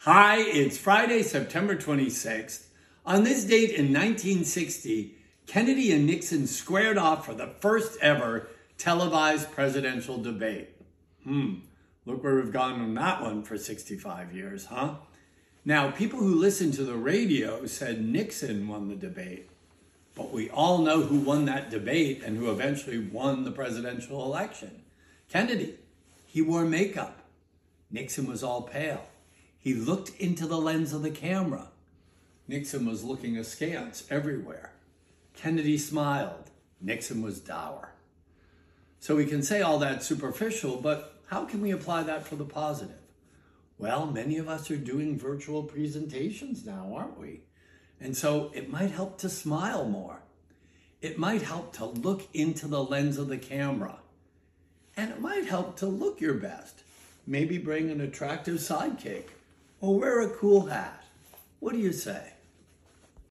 Hi, it's Friday, September 26th. On this date in 1960, Kennedy and Nixon squared off for the first ever televised presidential debate. Look where we've gone on that one for 65 years, huh? Now, people who listened to the radio said Nixon won the debate, but we all know who won that debate and who eventually won the presidential election. Kennedy. He wore makeup. Nixon was all pale. He looked into the lens of the camera. Nixon was looking askance everywhere. Kennedy smiled. Nixon was dour. So we can say all that superficial, but how can we apply that for the positive? Well, many of us are doing virtual presentations now, aren't we? And so it might help to smile more. It might help to look into the lens of the camera. And it might help to look your best. Maybe bring an attractive sidekick or wear a cool hat. What do you say?